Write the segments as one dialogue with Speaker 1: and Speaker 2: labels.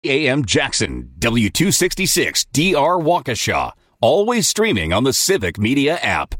Speaker 1: AM Jackson, W266 DR Waukesha. Always streaming on the Civic Media app.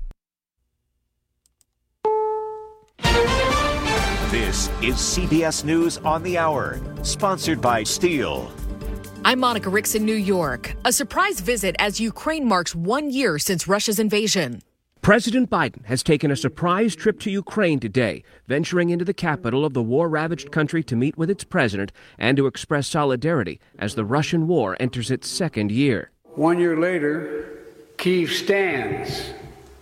Speaker 2: This is CBS News on the Hour, sponsored by Steel.
Speaker 3: I'm Monica Ricks in New York. A surprise visit as Ukraine marks 1 year since Russia's invasion.
Speaker 4: President Biden has taken a surprise trip to Ukraine today, venturing into the capital of the war-ravaged country to meet with its president and to express solidarity as the Russian war enters its second year.
Speaker 5: 1 year later, Kyiv stands,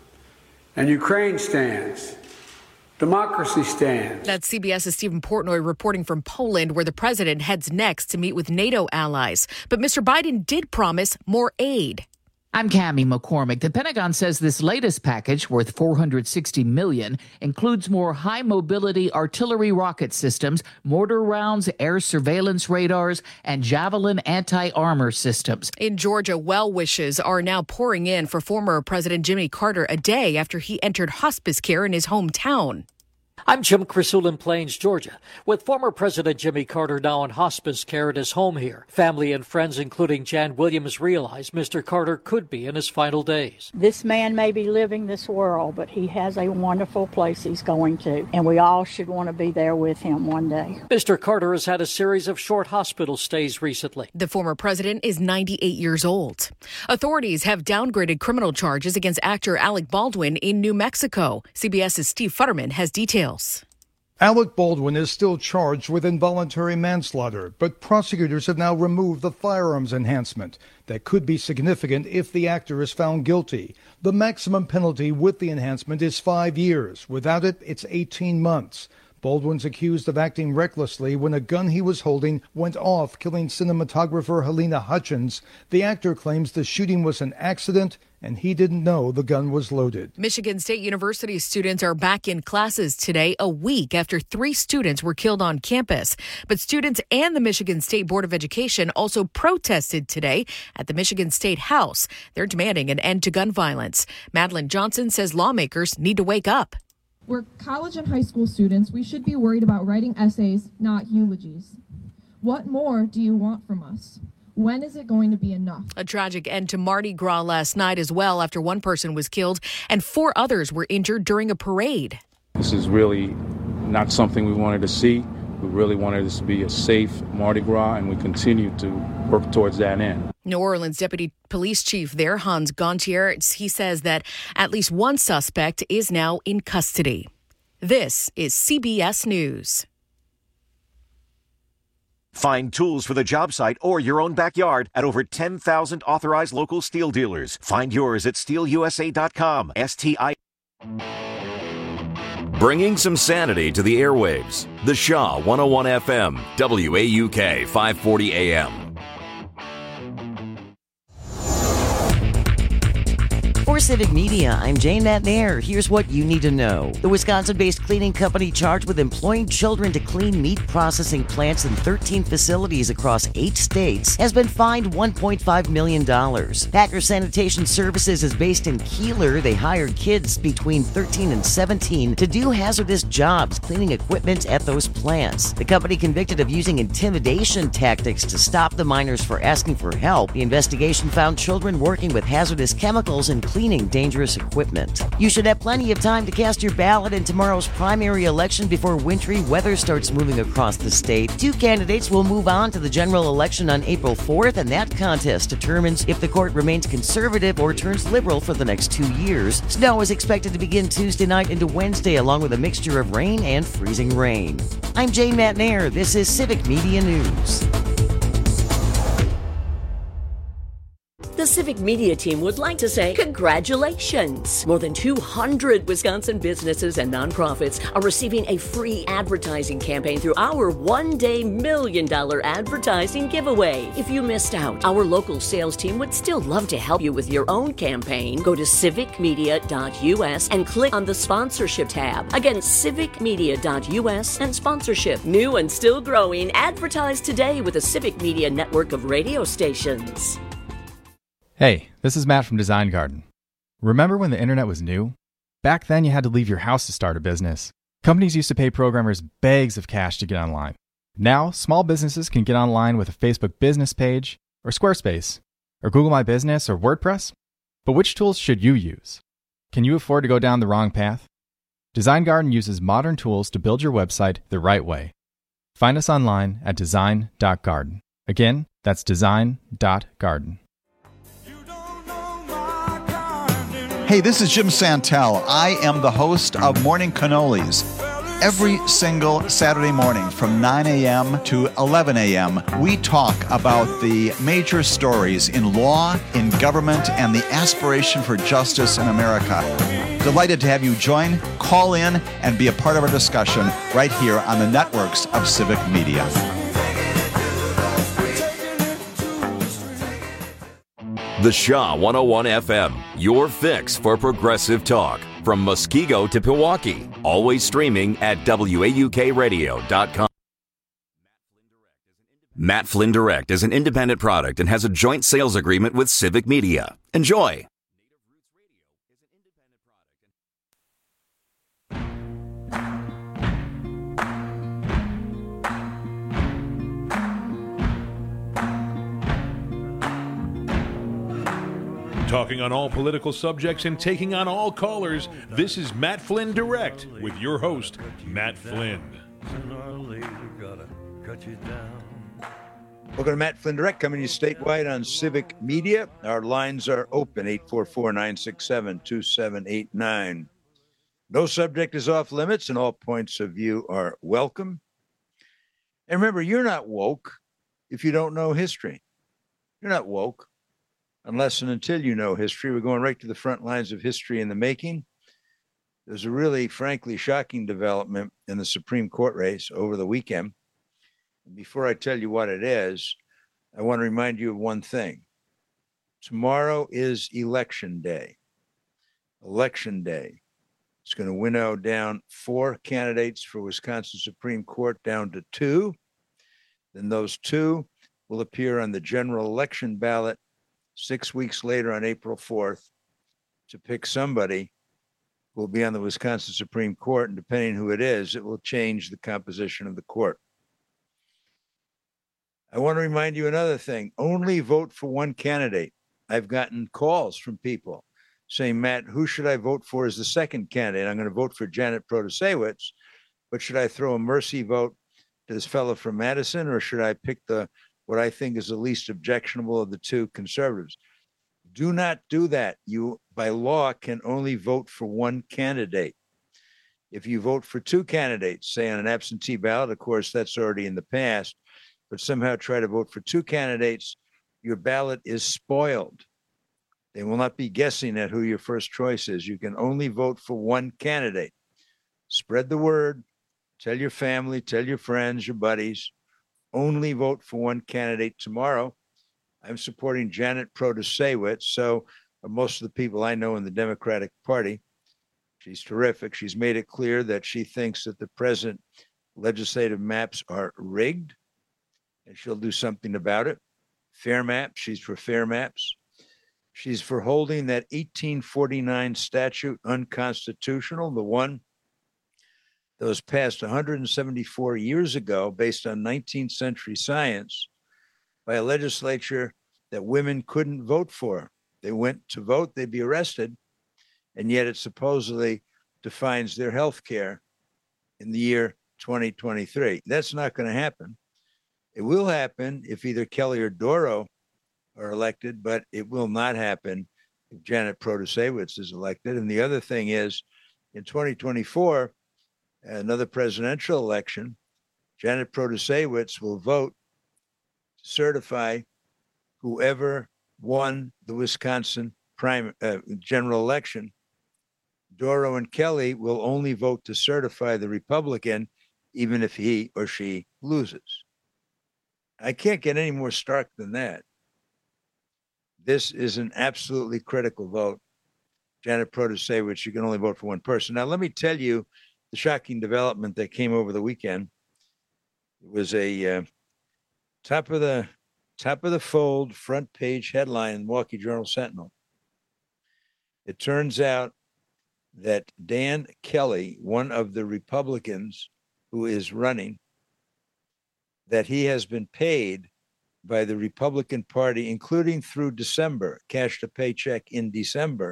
Speaker 5: and Ukraine stands. Democracy stands.
Speaker 3: That's CBS's Stephen Portnoy reporting from Poland, where the president heads next to meet with NATO allies. But Mr. Biden did promise more aid.
Speaker 6: I'm Cammie McCormick. The Pentagon says this latest package, worth $460 million, includes more high-mobility artillery rocket systems, mortar rounds, air surveillance radars, and Javelin anti-armor systems.
Speaker 3: In Georgia, well wishes are now pouring in for former President Jimmy Carter a day after he entered hospice care in his hometown.
Speaker 7: I'm Jim Crisul in Plains, Georgia, with former President Jimmy Carter now in hospice care at his home here. Family and friends, including Jan Williams, realize Mr. Carter could be in his final days.
Speaker 8: This man may be living this world, but he has a wonderful place he's going to, and we all should want to be there with him one day.
Speaker 7: Mr. Carter has had a series of short hospital stays recently.
Speaker 3: The former president is 98 years old. Authorities have downgraded criminal charges against actor Alec Baldwin in New Mexico. CBS's Steve Futterman has details.
Speaker 9: Alec Baldwin is still charged with involuntary manslaughter, but prosecutors have now removed the firearms enhancement that could be significant if the actor is found guilty. The maximum penalty with the enhancement is 5 years. Without it, it's 18 months. Baldwin's accused of acting recklessly when a gun he was holding went off, killing cinematographer Helena Hutchins. The actor claims the shooting was an accident and he didn't know the gun was loaded.
Speaker 3: Michigan State University students are back in classes today, a week after 3 students were killed on campus. But students and the Michigan State Board of Education also protested today at the Michigan State House. They're demanding an end to gun violence. Madeline Johnson says lawmakers need to wake up.
Speaker 10: We're college and high school students. We should be worried about writing essays, not eulogies. What more do you want from us? When is it going to be enough?
Speaker 3: A tragic end to Mardi Gras last night as well, after one person was killed and 4 others were injured during a parade.
Speaker 11: This is really not something we wanted to see. We really wanted this to be a safe Mardi Gras, and we continue to work towards that end.
Speaker 3: New Orleans Deputy Police Chief there, Hans Gontier, he says that at least one suspect is now in custody. This is CBS News.
Speaker 2: Find tools for the job site or your own backyard at over 10,000 authorized local steel dealers. Find yours at steelusa.com. STI.
Speaker 1: Bringing some sanity to the airwaves. The Shaw 101 FM, WAUK 540 AM.
Speaker 12: For Civic Media, I'm Jane Matnair. Here's what you need to know. The Wisconsin-based cleaning company charged with employing children to clean meat processing plants in 13 facilities across 8 states has been fined $1.5 million. Packer Sanitation Services is based in Keeler. They hired kids between 13 and 17 to do hazardous jobs cleaning equipment at those plants. The company convicted of using intimidation tactics to stop the minors for asking for help. The investigation found children working with hazardous chemicals and cleaning dangerous equipment. You should have plenty of time to cast your ballot in tomorrow's primary election before wintry weather starts moving across the state. 2 candidates will move on to the general election on April 4th, and that contest determines if the court remains conservative or turns liberal for the next 2 years. Snow is expected to begin Tuesday night into Wednesday, along with a mixture of rain and freezing rain. I'm Jane Matnair. This is Civic Media News.
Speaker 13: The Civic Media team would like to say congratulations. More than 200 Wisconsin businesses and nonprofits are receiving a free advertising campaign through our one-day $1 million advertising giveaway. If you missed out, our local sales team would still love to help you with your own campaign. Go to civicmedia.us and click on the sponsorship tab. Again, civicmedia.us and sponsorship. New and still growing. Advertise today with the Civic Media network of radio stations.
Speaker 14: Hey, this is Matt from Design Garden. Remember when the internet was new? Back then you had to leave your house to start a business. Companies used to pay programmers bags of cash to get online. Now, small businesses can get online with a Facebook business page, or Squarespace, or Google My Business, or WordPress. But which tools should you use? Can you afford to go down the wrong path? Design Garden uses modern tools to build your website the right way. Find us online at design.garden. Again, that's design.garden.
Speaker 15: Hey, this is Jim Santel. I am the host of Morning Cannolis. Every single Saturday morning from 9 a.m. to 11 a.m., we talk about the major stories in law, in government, and the aspiration for justice in America. Delighted to have you join, call in, and be a part of our discussion right here on the networks of Civic Media.
Speaker 1: The Shaw 101 FM, your fix for progressive talk. From Muskego to Pewaukee, always streaming at WAUKradio.com. Matt Flynn Direct is an independent product and has a joint sales agreement with Civic Media. Enjoy.
Speaker 16: Talking on all political subjects and taking on all callers, this is Matt Flynn Direct with your host, Matt Flynn.
Speaker 17: Welcome to Matt Flynn Direct, coming to you statewide on Civic Media. Our lines are open, 844-967-2789. No subject is off limits, and all points of view are welcome. And remember, you're not woke if you don't know history. You're not woke unless and until you know history. We're going right to the front lines of history in the making. There's a really, frankly, shocking development in the Supreme Court race over the weekend. And before I tell you what it is, I want to remind you of one thing. Tomorrow is Election Day. Election Day. It's going to winnow down 4 candidates for Wisconsin Supreme Court down to 2. Then those 2 will appear on the general election ballot 6 weeks later on April 4th to pick somebody who will be on the Wisconsin Supreme Court, and depending who it is, it will change the composition of the court. I want to remind you another thing. Only vote for one candidate. I've gotten calls from people saying, Matt, who should I vote for as the second candidate? I'm going to vote for Janet Protasiewicz, but should I throw a mercy vote to this fellow from Madison, or should I pick what I think is the least objectionable of the 2 conservatives? Do not do that. You, by law, can only vote for one candidate. If you vote for 2 candidates, say on an absentee ballot, of course, that's already in the past, but somehow try to vote for 2 candidates, your ballot is spoiled. They will not be guessing at who your first choice is. You can only vote for one candidate. Spread the word. Tell your family, tell your friends, your buddies. Only vote for one candidate tomorrow. I'm supporting Janet Protasiewicz. So are most of the people I know in the Democratic Party. She's terrific. She's made it clear that she thinks that the present legislative maps are rigged, and she'll do something about it. Fair maps. She's for fair maps. She's for holding that 1849 statute unconstitutional, the one that was passed 174 years ago based on 19th century science by a legislature that women couldn't vote for. They went to vote, they'd be arrested, and yet it supposedly defines their health care in the year 2023. That's not going to happen. It will happen if either Kelly or Doro are elected, but it will not happen if Janet Protasiewicz is elected. And the other thing is, in 2024, another presidential election, Janet Protasiewicz will vote to certify whoever won the Wisconsin general election. Doro and Kelly will only vote to certify the Republican, even if he or she loses. I can't get any more stark than that. This is an absolutely critical vote. Janet Protasiewicz, you can only vote for one person. Now, let me tell you the shocking development that came over the weekend. It was a top of the fold, front page headline in the Milwaukee Journal-Sentinel. It turns out that Dan Kelly, one of the Republicans who is running, that he has been paid by the Republican Party, including through December, cashed a paycheck in December,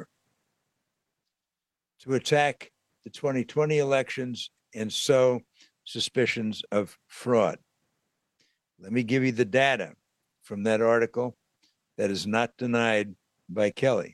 Speaker 17: to attack the 2020 elections and sow suspicions of fraud. Let me give you the data from that article that is not denied by Kelly.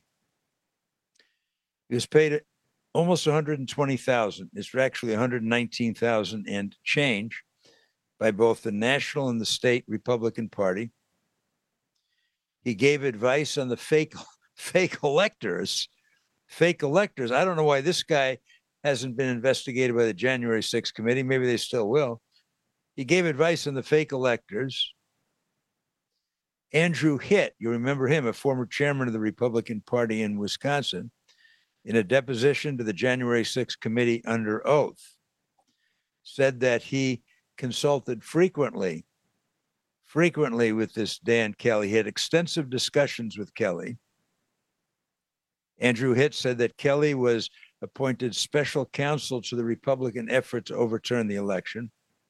Speaker 17: He was paid almost $120,000. It's actually $119,000 and change by both the national and the state Republican Party. He gave advice on the fake electors. Fake electors. I don't know why this guy hasn't been investigated by the January 6th committee. Maybe they still will. He gave advice on the fake electors. Andrew Hitt, you remember him, a former chairman of the Republican Party in Wisconsin, in a deposition to the January 6th committee under oath, said that he consulted frequently with this Dan Kelly. He had extensive discussions with Kelly. Andrew Hitt said that Kelly was appointed special counsel to the Republican effort to overturn the election.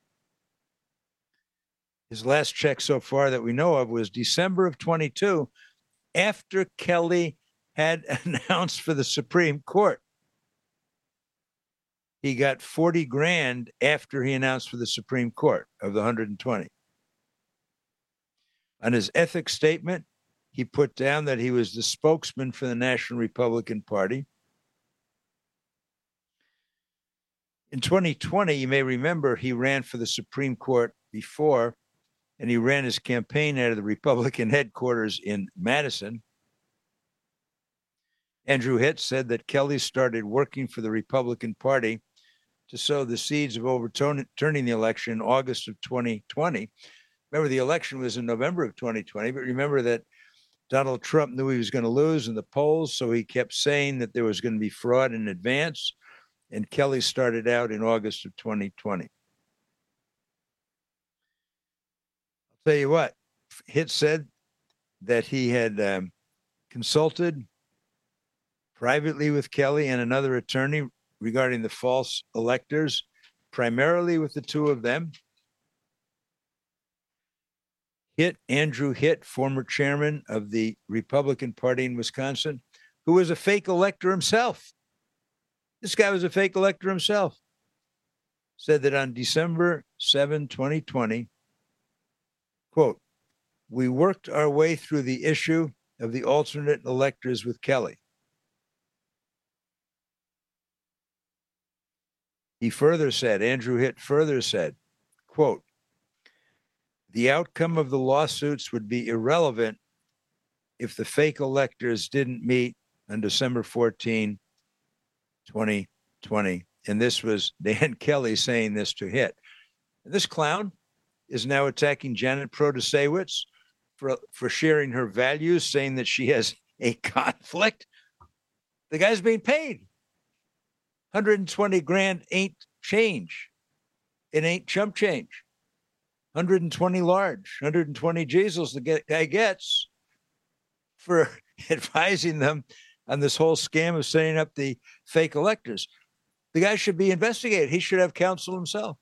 Speaker 17: His last check so far that we know of was December of 22, after Kelly had announced for the Supreme Court. He got $40,000 after he announced for the Supreme Court of the 120. On his ethics statement, he put down that he was the spokesman for the National Republican Party. In 2020, you may remember he ran for the Supreme Court before, and he ran his campaign out of the Republican headquarters in Madison. Andrew Hitt said that Kelly started working for the Republican Party to sow the seeds of overturning the election in August of 2020. Remember, the election was in November of 2020, but remember that Donald Trump knew he was going to lose in the polls, so he kept saying that there was going to be fraud in advance, and Kelly started out in August of 2020. I'll tell you what, Hitt said that he had consulted privately with Kelly and another attorney regarding the false electors, primarily with the two of them. Andrew Hitt, former chairman of the Republican Party in Wisconsin, who was a fake elector himself. This guy was a fake elector himself. Said that on December 7, 2020, quote, "We worked our way through the issue of the alternate electors with Kelly. He further said, Andrew Hitt further said, quote, "The outcome of the lawsuits would be irrelevant if the fake electors didn't meet on December 14, 2020. And this was Dan Kelly saying this to Hitt. And this clown is now attacking Janet Protasewicz for sharing her values, saying that she has a conflict. The guy's being paid. $120,000 ain't change. It ain't chump change. 120 large, 120 Jesus the guy gets for advising them on this whole scam of setting up the fake electors. The guy should be investigated. He should have counsel himself.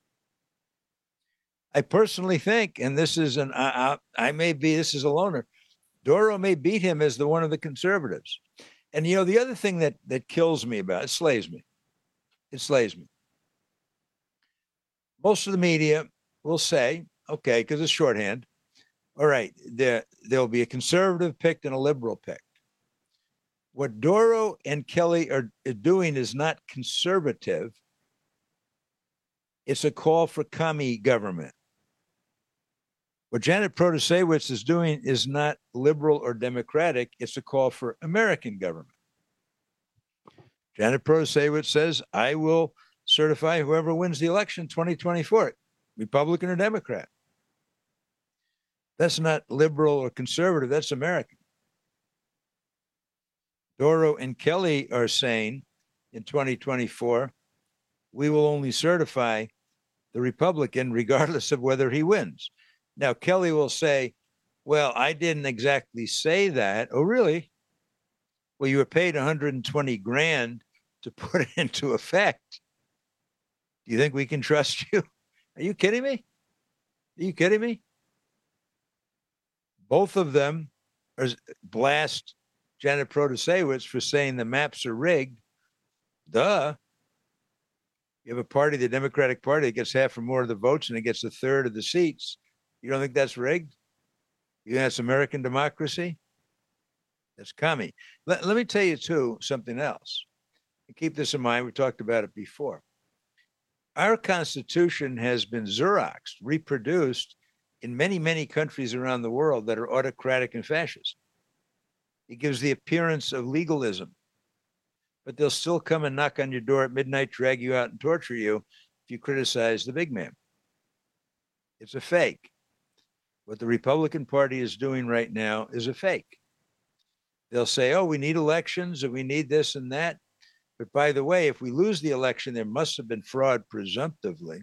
Speaker 17: I personally think, and this is this is a loner, Doro may beat him as one of the conservatives. And, you know, the other thing that kills me about it, slays me. It slays me. Most of the media will say, okay, because it's shorthand, all right, there'll be a conservative picked and a liberal picked. What Doro and Kelly are doing is not conservative. It's a call for commie government. What Janet Protasewicz is doing is not liberal or democratic. It's a call for American government. Janet Protasewicz says, I will certify whoever wins the election 2024, Republican or Democrat. That's not liberal or conservative. That's American. Doro and Kelly are saying in 2024, we will only certify the Republican regardless of whether he wins. Now, Kelly will say, well, I didn't exactly say that. Oh, really? Well, you were paid $120,000 to put it into effect. Do you think we can trust you? Are you kidding me? Are you kidding me? Both of them blast Janet Protasewicz for saying the maps are rigged. Duh. You have a party, the Democratic Party, that gets half or more of the votes and it gets a third of the seats. You don't think that's rigged? You think that's American democracy? That's commie. Let me tell you, too, something else. And keep this in mind. We talked about it before. Our Constitution has been Xeroxed, reproduced in many, many countries around the world that are autocratic and fascist. It gives the appearance of legalism. But they'll still come and knock on your door at midnight, drag you out and torture you if you criticize the big man. It's a fake. What the Republican Party is doing right now is a fake. They'll say, oh, we need elections and we need this and that. But by the way, if we lose the election, there must have been fraud presumptively.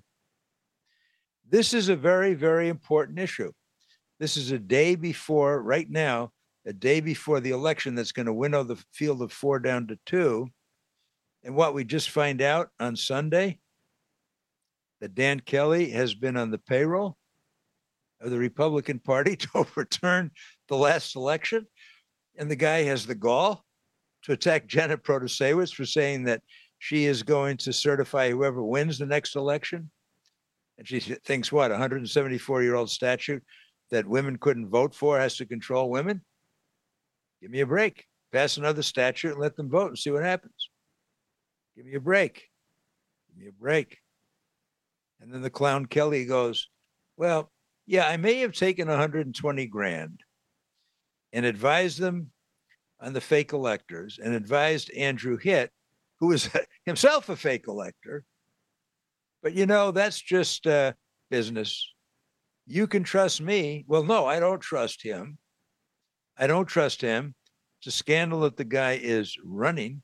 Speaker 17: This is a very, very important issue. This is a day before, right now, a day before the election that's going to winnow the field of 4 down to 2. And what we just find out on Sunday, that Dan Kelly has been on the payroll of the Republican Party to overturn the last election. And the guy has the gall to attack Janet Protasewicz for saying that she is going to certify whoever wins the next election. And she thinks, what, a 174-year-old statute that women couldn't vote for has to control women? Give me a break. Pass another statute and let them vote and see what happens. Give me a break. Give me a break. And then the clown Kelly goes, well, yeah, I may have taken $120,000 and advised them on the fake electors and advised Andrew Hitt, who is himself a fake elector. But, you know, that's just business. You can trust me. Well, no, I don't trust him. I don't trust him. It's a scandal that the guy is running.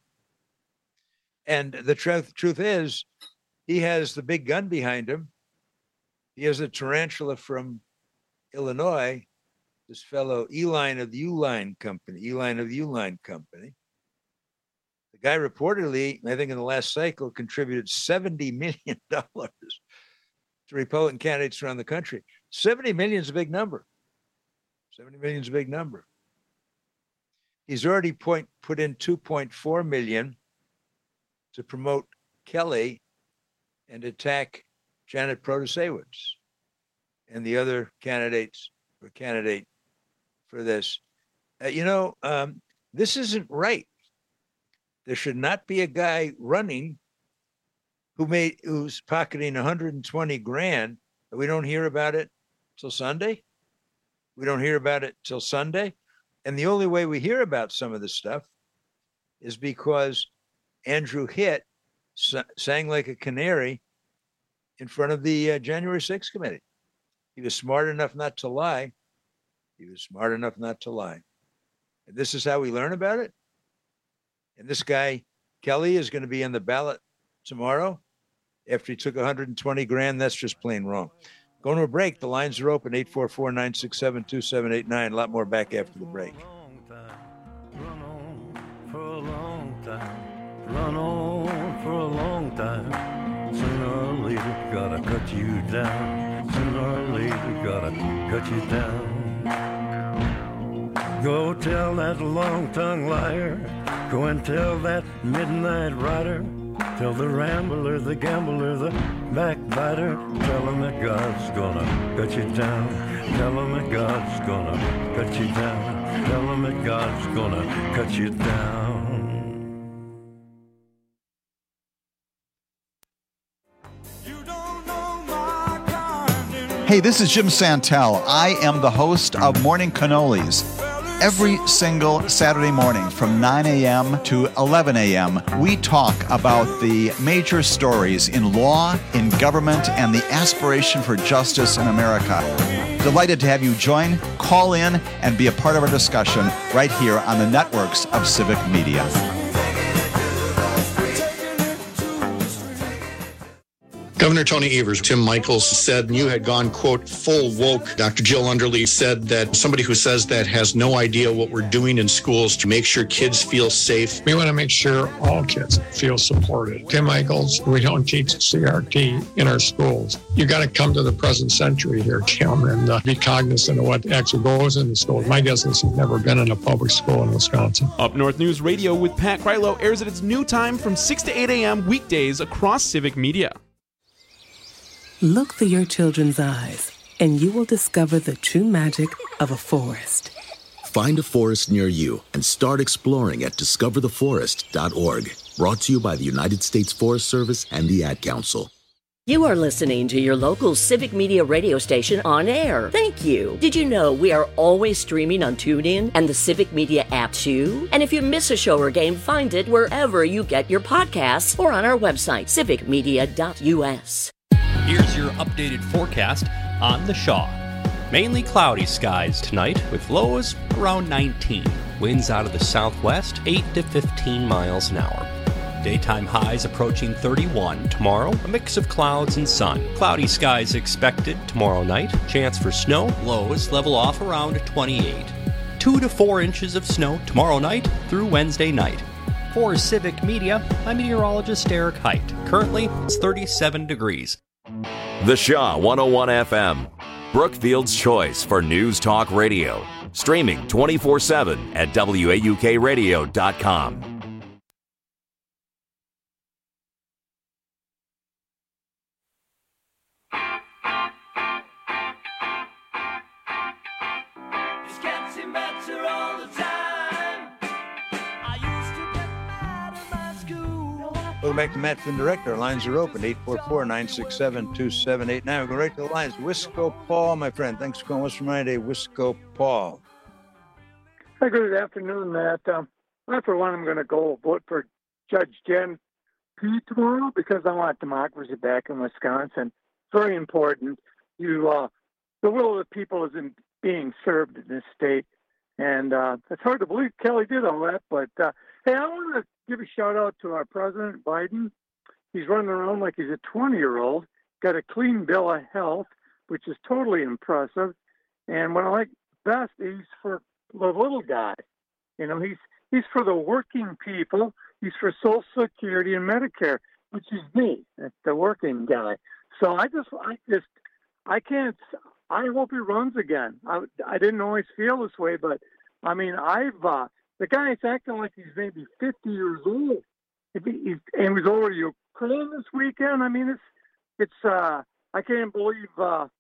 Speaker 17: And the truth is, he has the big gun behind him. He has a tarantula from Illinois, this fellow Uline of the Uline Company. The guy reportedly, I think in the last cycle, contributed $70 million to Republican candidates around the country. 70 million is a big number. 70 million is a big number. He's already put in $2.4 million to promote Kelly and attack Janet Protasewicz and the other candidates or candidate for this. This isn't right. There should not be a guy running who's pocketing $120,000, but we don't hear about it till Sunday. We don't hear about it till Sunday. And the only way we hear about some of this stuff is because Andrew Hitt sang like a canary in front of the January 6th committee. He was smart enough not to lie. And this is how we learn about it. And this guy, Kelly, is going to be on the ballot tomorrow after he took $120,000. That's just plain wrong. Going to a break. The lines are open, 844-967-2789. A lot more back after the break.
Speaker 18: Run on for a long time. Sooner or later, gotta cut you down. Sooner or later, gotta cut you down. Go tell that long-tongued liar. Go and tell that midnight rider. Tell the rambler, the gambler, the backbiter. Tell him that God's gonna cut you down. Tell him that God's gonna cut you down. Tell him that God's gonna cut you down.
Speaker 15: Hey, this is Jim Santel. I am the host of Morning Cannolis. Every single Saturday morning from 9 a.m. to 11 a.m., we talk about the major stories in law, in government, and the aspiration for justice in America. Delighted to have you join, call in, and be a part of our discussion right here on the networks of Civic Media.
Speaker 19: Governor Tony Evers, Tim Michaels said you had gone, quote, full woke. Dr. Jill Underly said that somebody who says that has no idea what we're doing in schools to make sure kids feel safe.
Speaker 20: We want to make sure all kids feel supported. Tim Michaels, we don't teach CRT in our schools. You got to come to the present century here, Tim, and be cognizant of what actually goes in the schools. My guess is you've never been in a public school in Wisconsin.
Speaker 21: Up North News Radio with Pat Krylo airs at its new time from 6 to 8 a.m. weekdays across Civic Media.
Speaker 22: Look through your children's eyes, and you will discover the true magic of a forest.
Speaker 23: Find a forest near you and start exploring at discovertheforest.org. Brought to you by the United States Forest Service and the Ad Council.
Speaker 13: You are listening to your local Civic Media radio station on air. Thank you. Did you know we are always streaming on TuneIn and the Civic Media app too? And if you miss a show or game, find it wherever you get your podcasts or on our website, civicmedia.us.
Speaker 24: Here's your updated forecast on the Shaw. Mainly cloudy skies tonight with lows around 19. Winds out of the southwest 8 to 15 miles an hour. Daytime highs approaching 31 tomorrow, a mix of clouds and sun. Cloudy skies expected tomorrow night. Chance for snow, lows level off around 28. 2 to 4 inches of snow tomorrow night through Wednesday night. For Civic Media, I'm meteorologist Eric Height. Currently, it's 37 degrees.
Speaker 1: The Shaw 101 FM, Brookfield's choice for news talk radio. Streaming 24/7 at WAUKradio.com.
Speaker 17: Welcome back to Matt Flynn Director. Our lines are open, 844-967-2789. We'll go right to the lines. Wisco Paul, my friend. Thanks for calling us from Friday. Wisco Paul.
Speaker 25: Hi, good afternoon, Matt. I, for one, I'm going to go vote for Judge Jen P. tomorrow because I want democracy back in Wisconsin. It's very important. The will of the people isn't being served in this state. And it's hard to believe Kelly did all that. But, hey, I want to give a shout-out to our President Biden. He's running around like he's a 20-year-old, got a clean bill of health, which is totally impressive. And what I like best, he's for the little guy. You know, he's for the working people. He's for Social Security and Medicare, which is me, the working guy. So I hope he runs again. I didn't always feel this way, but I mean, the guy's acting like he's maybe 50 years old. And he's over Ukraine this weekend. I mean, it's I can't believe how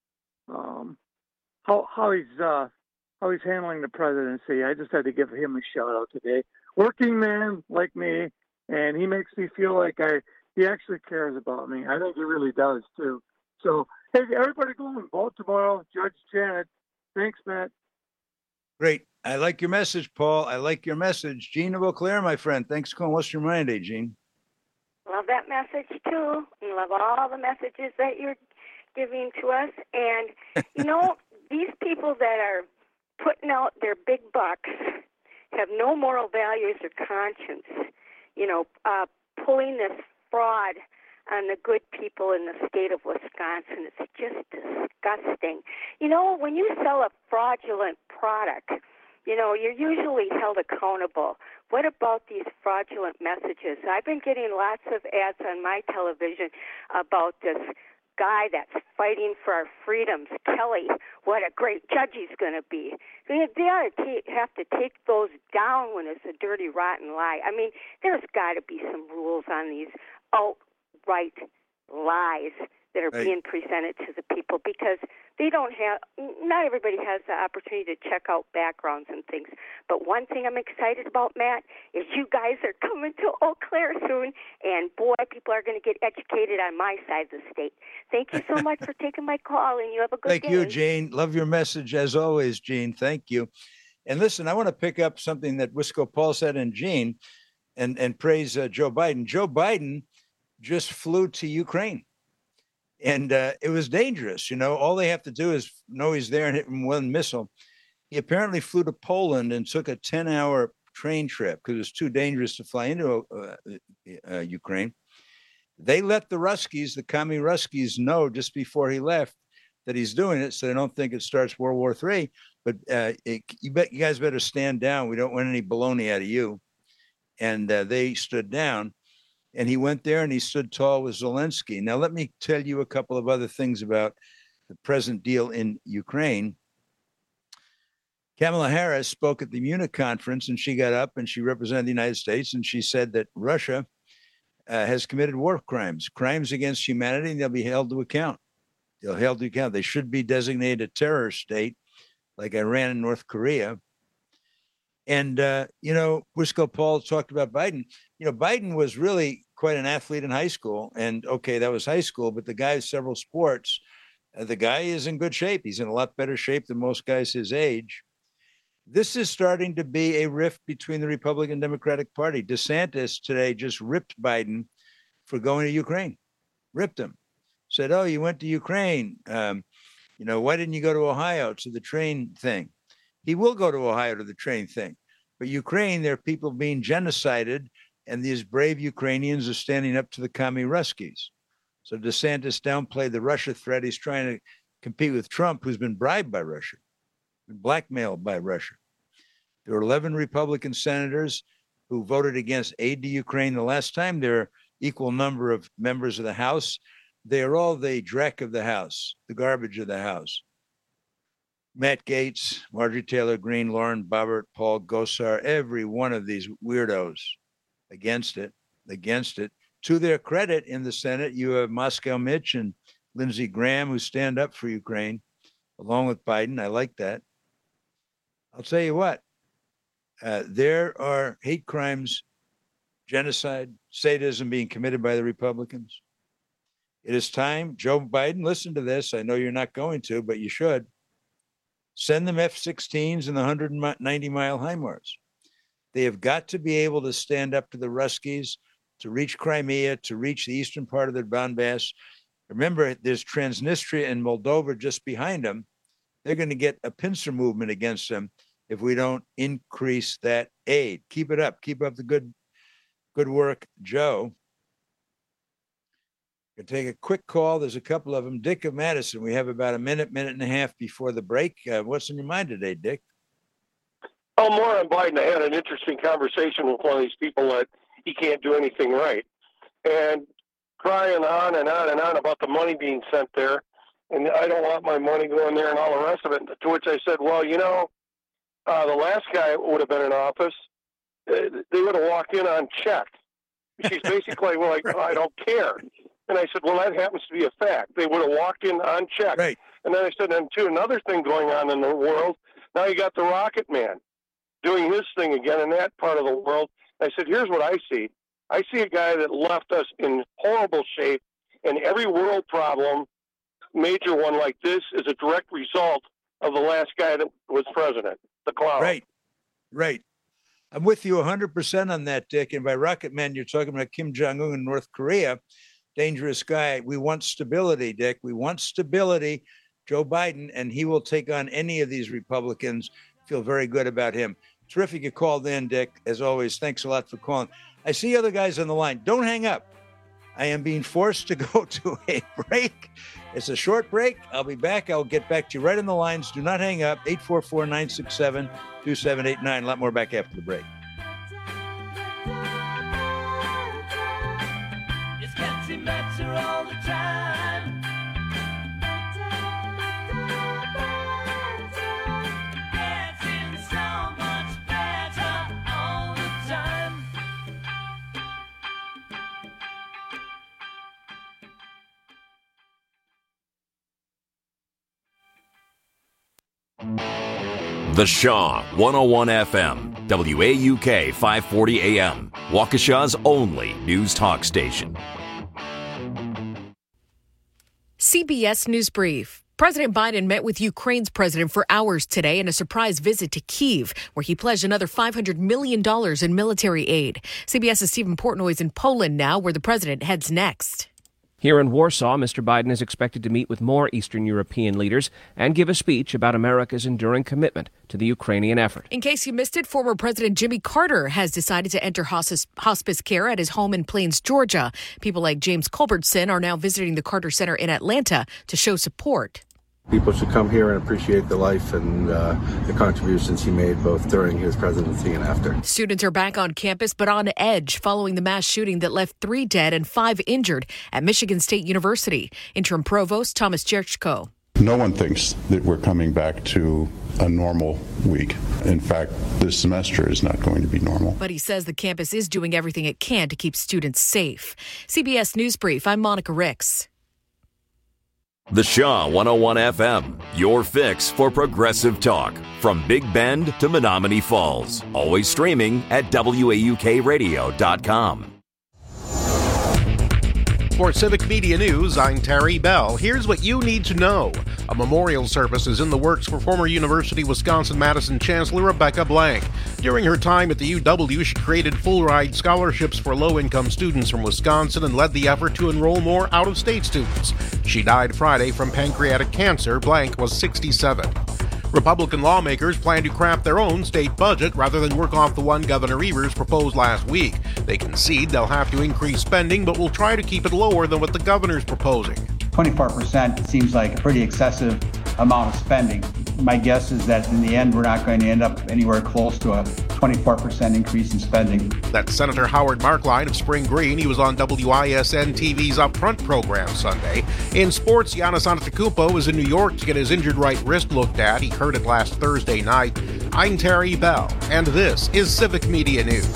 Speaker 25: he's handling the presidency. I just had to give him a shout out today. Working man like me, and he makes me feel like he actually cares about me. I think he really does too. So, hey, everybody go and vote tomorrow. Judge Janet. Thanks, Matt.
Speaker 17: Great. I like your message, Paul. I like your message. Gene of Eau Claire, my friend. Thanks for calling Western Monday, Gene.
Speaker 26: Love that message, too. And love all the messages that you're giving to us. And, you know, these people that are putting out their big bucks have no moral values or conscience. You know, pulling this fraud on the good people in the state of Wisconsin. It's just disgusting. You know, when you sell a fraudulent product, you know, you're usually held accountable. What about these fraudulent messages? I've been getting lots of ads on my television about this guy that's fighting for our freedoms, Kelly. What a great judge he's going to be. They ought to have to take those down when it's a dirty, rotten lie. I mean, there's got to be some rules on these outright lies that are being presented to the people, because not everybody has the opportunity to check out backgrounds and things. But one thing I'm excited about, Matt, is you guys are coming to Eau Claire soon, and boy, people are going to get educated on my side of the state. Thank you so much for taking my call, and you have a good day.
Speaker 17: Thank you, Jane. Love your message as always, Gene. Thank you. And listen, I want to pick up something that Wisco Paul said and Gene, and praise Joe Biden. Joe Biden just flew to Ukraine. And it was dangerous. You know, all they have to do is know he's there and hit him one missile. He apparently flew to Poland and took a 10-hour train trip because it was too dangerous to fly into Ukraine. They let the Ruskies, the commie Ruskies, know just before he left that he's doing it, so they don't think it starts World War III. But you guys better stand down. We don't want any baloney out of you. And they stood down, and he went there and he stood tall with Zelensky. Now, let me tell you a couple of other things about the present deal in Ukraine. Kamala Harris spoke at the Munich conference, and she got up and she represented the United States, and she said that Russia has committed war crimes against humanity, and they'll be held to account. They should be designated a terror state like Iran and North Korea. And, Wisco Paul talked about Biden. Biden was really quite an athlete in high school. And, okay, that was high school, but the guy has several sports. The guy is in good shape. He's in a lot better shape than most guys his age. This is starting to be a rift between the Republican Democratic Party. DeSantis today just ripped Biden for going to Ukraine. Ripped him. Said, oh, you went to Ukraine. Why didn't you go to Ohio to the train thing? He will go to Ohio to the train thing. But Ukraine, there are people being genocided, and these brave Ukrainians are standing up to the commie Ruskies. So DeSantis downplayed the Russia threat. He's trying to compete with Trump, who's been bribed by Russia, been blackmailed by Russia. There are 11 Republican senators who voted against aid to Ukraine the last time. There are equal number of members of the House. They are all the dreck of the House, the garbage of the House. Matt Gaetz, Marjorie Taylor Greene, Lauren Boebert, Paul Gosar, every one of these weirdos against it. To their credit in the Senate, you have Moscow Mitch and Lindsey Graham who stand up for Ukraine, along with Biden. I like that. I'll tell you what, there are hate crimes, genocide, sadism being committed by the Republicans. It is time, Joe Biden, listen to this. I know you're not going to, but you should. Send them F-16s and the 190-mile HIMARS. They have got to be able to stand up to the Ruskies, to reach Crimea, to reach the eastern part of the Donbass. Remember, there's Transnistria and Moldova just behind them. They're going to get a pincer movement against them if we don't increase that aid. Keep it up. Keep up the good work, Joe. We'll take a quick call. There's a couple of them. Dick of Madison. We have about a minute and a half before the break. What's in your mind today, Dick?
Speaker 4: Oh, more on Biden. I had an interesting conversation with one of these people that he can't do anything right. And crying on and on and on about the money being sent there. And I don't want my money going there and all the rest of it. To which I said, well, the last guy would have been in office. They would have walked in on check. She's basically like, well, I don't care. And I said, well, that happens to be a fact. They would have walked in on check. Right. And then I said, and too, another thing going on in the world, now you got the Rocket Man doing his thing again in that part of the world. I said, here's what I see. I see a guy that left us in horrible shape, and every world problem, major one like this, is a direct result of the last guy that was president, the clown.
Speaker 17: Right. I'm with you 100% on that, Dick. And by Rocket Man, you're talking about Kim Jong-un in North Korea. Dangerous guy. We want stability, Dick. We want stability. Joe Biden, and he will take on any of these Republicans. Feel very good about him. Terrific you called in, Dick. As always, thanks a lot for calling. I see other guys on the line. Don't hang up. I am being forced to go to a break. It's a short break. I'll be back. I'll get back to you right on the lines. Do not hang up. 844-967-2789. A lot more back after the break.
Speaker 5: Better all the time. Getting so much better all the time.
Speaker 1: The Shaw 101 FM, WAUK 540 AM, Waukesha's only news talk station.
Speaker 3: CBS News Brief. President Biden met with Ukraine's president for hours today in a surprise visit to Kyiv, where he pledged another $500 million in military aid. CBS's Stephen Portnoy's in Poland now, where the president heads next.
Speaker 6: Here in Warsaw, Mr. Biden is expected to meet with more Eastern European leaders and give a speech about America's enduring commitment to the Ukrainian effort.
Speaker 3: In case you missed it, former President Jimmy Carter has decided to enter hospice care at his home in Plains, Georgia. People like James Culbertson are now visiting the Carter Center in Atlanta to show support.
Speaker 7: People should come here and appreciate the life and the contributions he made both during his presidency and after.
Speaker 3: Students are back on campus, but on edge following the mass shooting that left 3 dead and 5 injured at Michigan State University. Interim Provost Thomas Cherchko.
Speaker 8: No one thinks that we're coming back to a normal week. In fact, this semester is not going to be normal.
Speaker 3: But he says the campus is doing everything it can to keep students safe. CBS News Brief, I'm Monica Ricks.
Speaker 1: The Shaw 101 FM, your fix for progressive talk. From Big Bend to Menominee Falls. Always streaming at WAUKradio.com.
Speaker 9: For Civic Media News, I'm Terry Bell. Here's what you need to know. A memorial service is in the works for former University of Wisconsin-Madison Chancellor Rebecca Blank. During her time at the UW, she created full-ride scholarships for low-income students from Wisconsin and led the effort to enroll more out-of-state students. She died Friday from pancreatic cancer. Blank was 67. Republican lawmakers plan to craft their own state budget rather than work off the one Governor Evers proposed last week. They concede they'll have to increase spending, but will try to keep it lower than what the governor's proposing.
Speaker 10: 24% seems like a pretty excessive amount of spending. My guess is that in the end, we're not going to end up anywhere close to a 24% increase in spending.
Speaker 9: That's Senator Howard Markline of Spring Green. He was on WISN TV's Upfront program Sunday. In sports, Giannis Antetokounmpo is in New York to get his injured right wrist looked at. He hurt it last Thursday night. I'm Terry Bell, and this is Civic Media News.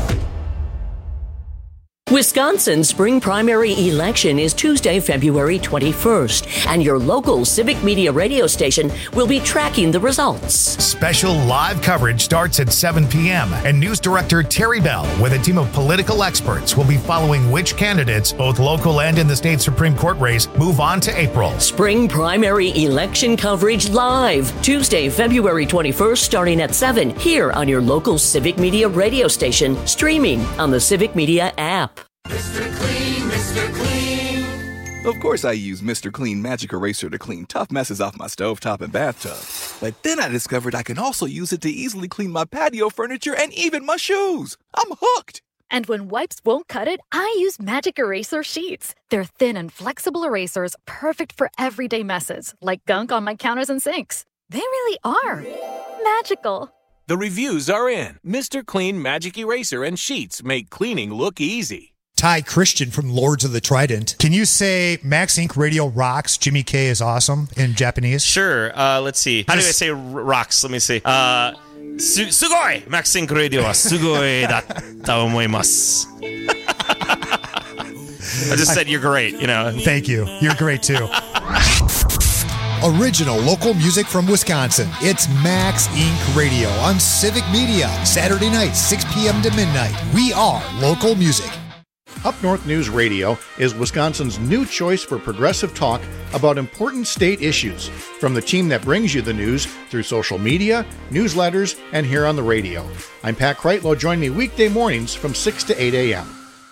Speaker 13: Wisconsin's spring primary election is Tuesday, February 21st, and your local Civic Media radio station will be tracking the results.
Speaker 11: Special live coverage starts at 7 p.m., and News Director Terry Bell, with a team of political experts, will be following which candidates, both local and in the state Supreme Court race, move on to April.
Speaker 13: Spring primary election coverage live, Tuesday, February 21st, starting at 7, here on your local Civic Media radio station, streaming on the Civic Media app.
Speaker 27: Mr. Clean, Mr. Clean. Of course I use Mr. Clean Magic Eraser to clean tough messes off my stovetop and bathtub. But then I discovered I can also use it to easily clean my patio furniture and even my shoes. I'm hooked.
Speaker 28: And when wipes won't cut it, I use Magic Eraser Sheets. They're thin and flexible erasers, perfect for everyday messes, like gunk on my counters and sinks. They really are magical.
Speaker 29: The reviews are in. Mr. Clean Magic Eraser and Sheets make cleaning look easy.
Speaker 30: Ty Christian from Lords of the Trident. Can you say Max Inc. Radio rocks, Jimmy K is awesome in Japanese?
Speaker 31: Sure. Let's see. How do I say rocks? Let me see. Sugoi! Max Inc. Radio wa sugoi datta omoimasu. I just said you're great, you know.
Speaker 30: Thank you. You're great too. Original local music from Wisconsin. It's Max Inc. Radio on Civic Media. Saturday night, 6 p.m. to midnight. We are local music.
Speaker 15: Up North News Radio is Wisconsin's new choice for progressive talk about important state issues, from the team that brings you the news through social media, newsletters, and here on the radio. I'm Pat Kreitlow. Join me weekday mornings from 6 to 8 a.m.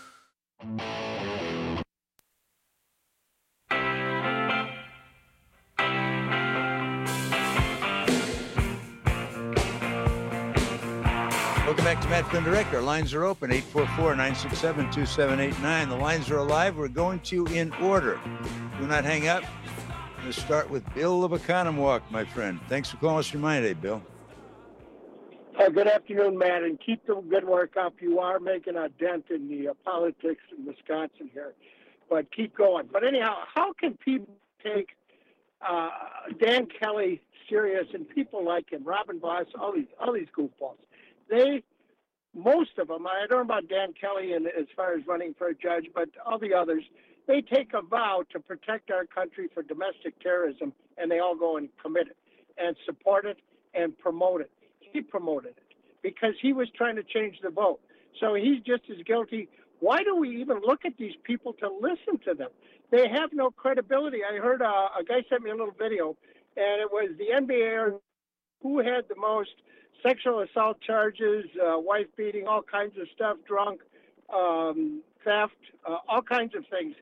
Speaker 17: Welcome back to Matt Flynn Direct. Our lines are open, 844-967-2789. The lines are alive. We're going to in order. Do not hang up. I'm going to start with Bill of Oconomowoc, my friend. Thanks for calling us from mine today, Bill.
Speaker 25: Good afternoon, Matt, and keep the good work up. You are making a dent in the politics in Wisconsin here, but keep going. But anyhow, how can people take Dan Kelly serious and people like him, Robin Voss, all these goofballs? Most of them, I don't know about Dan Kelly and as far as running for a judge, but all the others, they take a vow to protect our country for domestic terrorism, and they all go and commit it and support it and promote it. He promoted it because he was trying to change the vote. So he's just as guilty. Why do we even look at these people to listen to them? They have no credibility. I heard a guy sent me a little video, and it was the NBA who had the most sexual assault charges, wife beating, all kinds of stuff, drunk, theft, all kinds of things.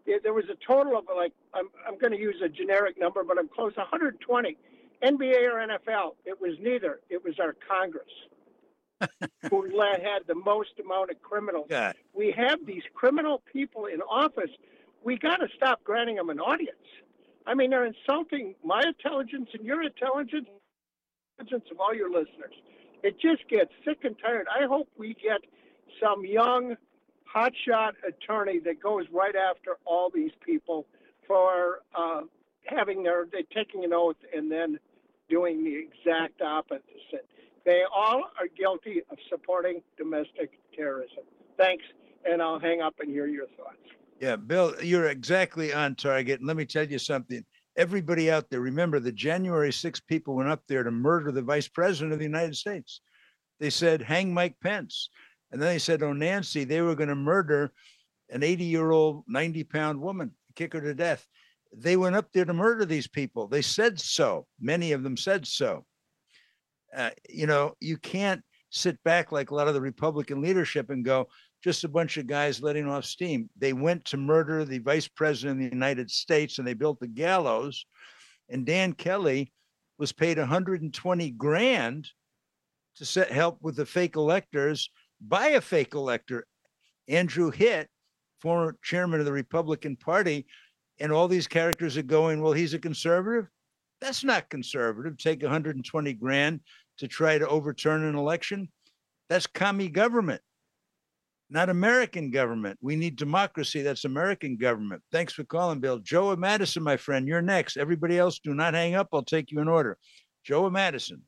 Speaker 25: there was a total of like, I'm going to use a generic number, but I'm close, 120. NBA or NFL, it was neither. It was our Congress who had the most amount of criminals.
Speaker 17: Yeah.
Speaker 25: We have these criminal people in office. We got to stop granting them an audience. I mean, they're insulting my intelligence and your intelligence of all your listeners. It just gets sick and tired. I hope we get some young, hotshot attorney that goes right after all these people for they're taking an oath and then doing the exact opposite. They all are guilty of supporting domestic terrorism. Thanks, and I'll hang up and hear your thoughts.
Speaker 17: Yeah, Bill, you're exactly on target. And let me tell you something. Everybody out there, remember the January 6 people went up there to murder the vice president of the United States. They said, hang Mike Pence. And then they said, oh, Nancy, they were going to murder an 80-year-old, 90-pound woman, kick her to death. They went up there to murder these people. They said so. Many of them said so. You can't sit back like a lot of the Republican leadership and go, just a bunch of guys letting off steam. They went to murder the vice president of the United States, and they built the gallows. And Dan Kelly was paid $120,000 to help with the fake electors by a fake elector, Andrew Hitt, former chairman of the Republican Party. And all these characters are going, well, he's a conservative. That's not conservative. Take $120,000 to try to overturn an election. That's commie government, not American government. We need democracy. That's American government. Thanks for calling, Bill. Joe of Madison, my friend, you're next. Everybody else, do not hang up. I'll take you in order. Joe of Madison.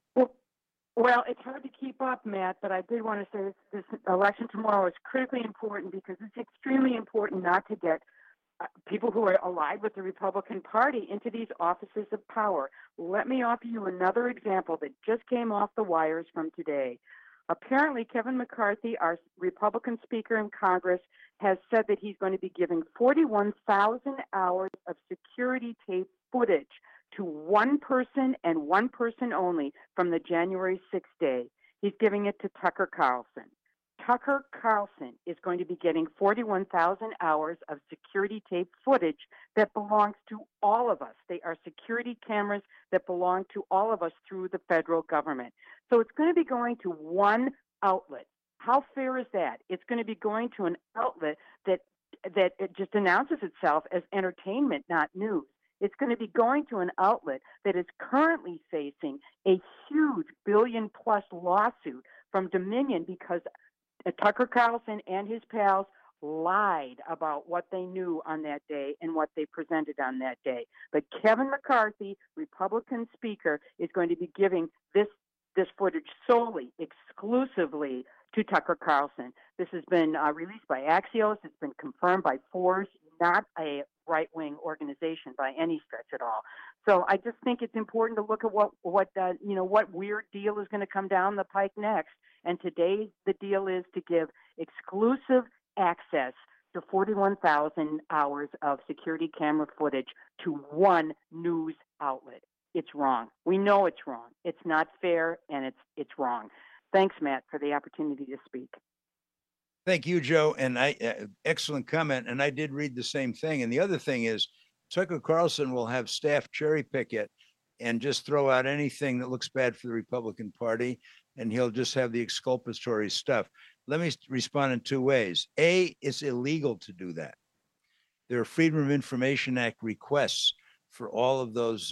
Speaker 2: Well, it's hard to keep up, Matt, but I did want to say this election tomorrow is critically important because it's extremely important not to get people who are allied with the Republican Party into these offices of power. Let me offer you another example that just came off the wires from today. Apparently, Kevin McCarthy, our Republican Speaker in Congress, has said that he's going to be giving 41,000 hours of security tape footage to one person and one person only from the January 6th day. He's giving it to Tucker Carlson. Tucker Carlson is going to be getting 41,000 hours of security tape footage that belongs to all of us. They are security cameras that belong to all of us through the federal government. So it's going to be going to one outlet. How fair is that? It's going to be going to an outlet that it just announces itself as entertainment, not news. It's going to be going to an outlet that is currently facing a huge billion-plus lawsuit from Dominion because Tucker Carlson and his pals lied about what they knew on that day and what they presented on that day. But Kevin McCarthy, Republican Speaker, is going to be giving this footage solely, exclusively to Tucker Carlson. This has been released by Axios. It's been confirmed by Forbes, not a right-wing organization by any stretch at all. So I just think it's important to look at what weird deal is going to come down the pike next. And today the deal is to give exclusive access to 41,000 hours of security camera footage to one news outlet. It's wrong. We know it's wrong. It's not fair, and it's wrong. Thanks, Matt, for the opportunity to speak.
Speaker 17: Thank you, Joe. And excellent comment. And I did read the same thing. And the other thing is Tucker Carlson will have staff cherry pick it and just throw out anything that looks bad for the Republican Party. And he'll just have the exculpatory stuff. Let me respond in two ways. A, it's illegal to do that. There are Freedom of Information Act requests for all of those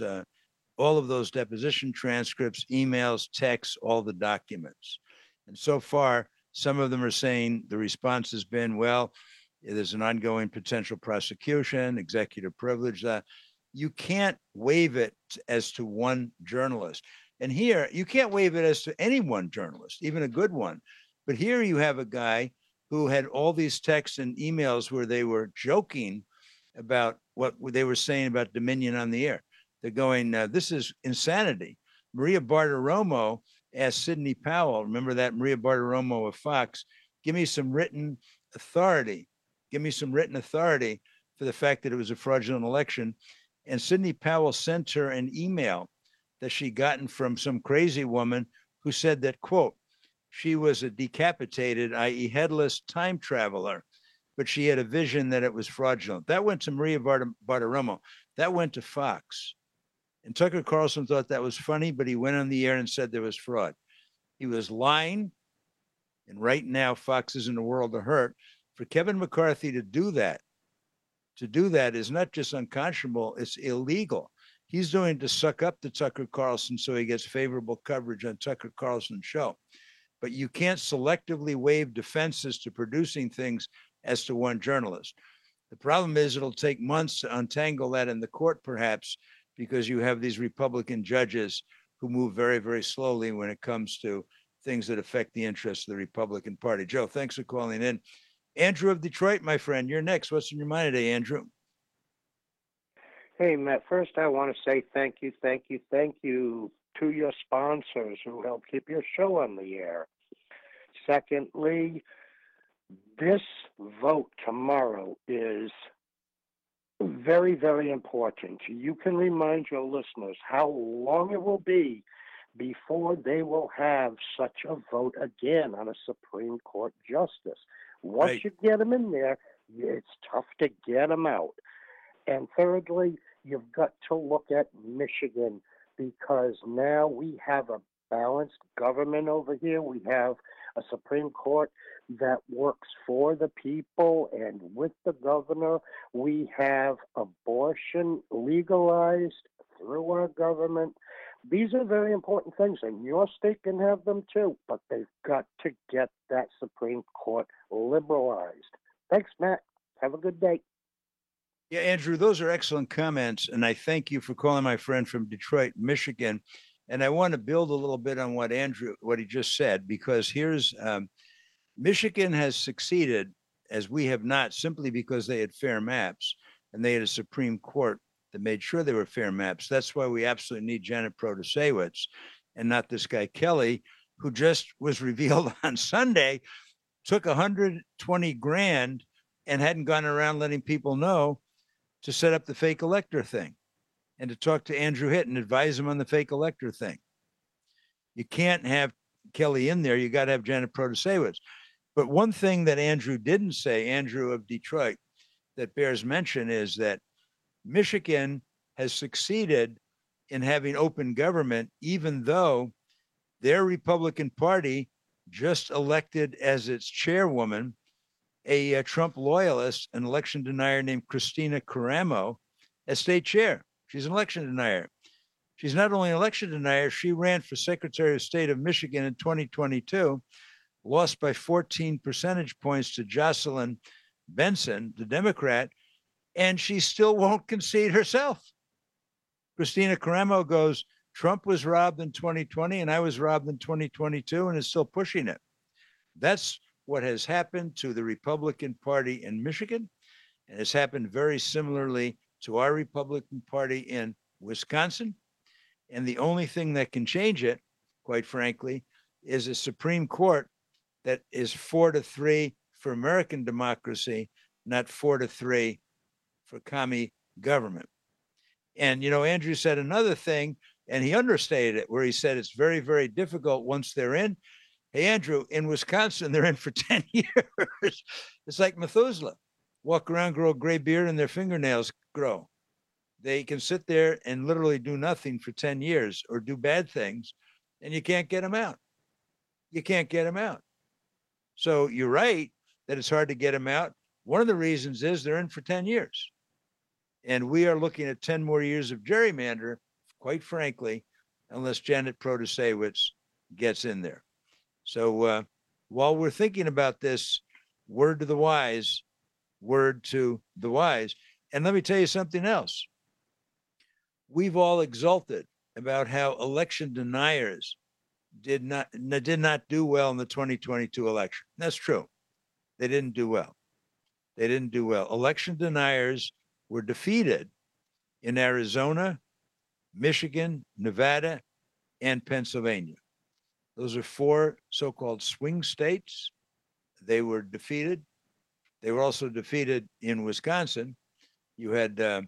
Speaker 17: deposition transcripts, emails, texts, all the documents. And so far, some of them are saying the response has been, well, there's an ongoing potential prosecution, executive privilege. You can't waive it as to one journalist. And here, you can't waive it as to any one journalist, even a good one. But here you have a guy who had all these texts and emails where they were joking about what they were saying about Dominion on the air. They're going, this is insanity. Maria Bartiromo asked Sidney Powell, remember that Maria Bartiromo of Fox, give me some written authority. Give me some written authority for the fact that it was a fraudulent election. And Sidney Powell sent her an email that she gotten from some crazy woman who said that, quote, she was a decapitated, i.e. headless time traveler. but she had a vision that it was fraudulent. That went to Maria Bartiromo. That went to Fox. And Tucker Carlson thought that was funny, but he went on the air and said there was fraud. He was lying. And right now, Fox is in a world of hurt. For Kevin McCarthy to do that is not just unconscionable, it's illegal. He's doing to suck up to Tucker Carlson so he gets favorable coverage on Tucker Carlson's show. But you can't selectively waive defenses to producing things as to one journalist. The problem is it'll take months to untangle that in the court, perhaps, because you have these Republican judges who move very, very slowly when it comes to things that affect the interests of the Republican Party. Joe, thanks for calling in. Andrew of Detroit, my friend, you're next. What's in your mind today, Andrew?
Speaker 12: Hey, Matt, first I want to say thank you to your sponsors who help keep your show on the air. Secondly, this vote tomorrow is very, very important. You can remind your listeners how long it will be before they will have such a vote again on a Supreme Court justice. Once you get them in there, it's tough to get them out. And thirdly, you've got to look at Michigan, because now we have a balanced government over here. We have a Supreme Court that works for the people and with the governor. We have abortion legalized through our government. These are very important things, and your state can have them too, but they've got to get that Supreme Court liberalized. Thanks, Matt. Have a good day.
Speaker 17: Yeah, Andrew, those are excellent comments, and I thank you for calling my friend from Detroit, Michigan. And I want to build a little bit on what he just said, because here's Michigan has succeeded as we have not, simply because they had fair maps and they had a Supreme Court that made sure they were fair maps. That's why we absolutely need Janet Protasewicz and not this guy Kelly, who just was revealed on Sunday, took 120 grand and hadn't gone around letting people know to set up the fake elector thing and to talk to Andrew Hitt and advise him on the fake elector thing. You can't have Kelly in there. You got to have Janet Protasewicz. But one thing that Andrew didn't say, Andrew of Detroit, that bears mention is that Michigan has succeeded in having open government, even though their Republican Party just elected as its chairwoman a Trump loyalist, an election denier named Christina Caramo, as state chair. She's an election denier. She's not only an election denier, she ran for Secretary of State of Michigan in 2022, lost by 14 percentage points to Jocelyn Benson, the Democrat, and she still won't concede herself. Christina Caramo goes, Trump was robbed in 2020 and I was robbed in 2022, and is still pushing it. That's what has happened to the Republican Party in Michigan, and has happened very similarly to our Republican Party in Wisconsin. And the only thing that can change it, quite frankly, is a Supreme Court that is 4-3 for American democracy, not 4-3 for commie government. And, you know, Andrew said another thing, and he understated it, where he said it's very, very difficult once they're in. Hey, Andrew, in Wisconsin, they're in for 10 years. It's like Methuselah. Walk around, grow a gray beard, and their fingernails grow. They can sit there and literally do nothing for 10 years or do bad things, and you can't get them out. You can't get them out. So you're right that it's hard to get them out. One of the reasons is they're in for 10 years. And we are looking at 10 more years of gerrymander, quite frankly, unless Janet Protasewicz gets in there. So while we're thinking about this, word to the wise, word to the wise. And let me tell you something else. We've all exulted about how election deniers did not do well in the 2022 election. That's true. They didn't do well. They didn't do well. Election deniers were defeated in Arizona, Michigan, Nevada, and Pennsylvania. Those are 4 so-called swing states. They were defeated. They were also defeated in Wisconsin. You had Doug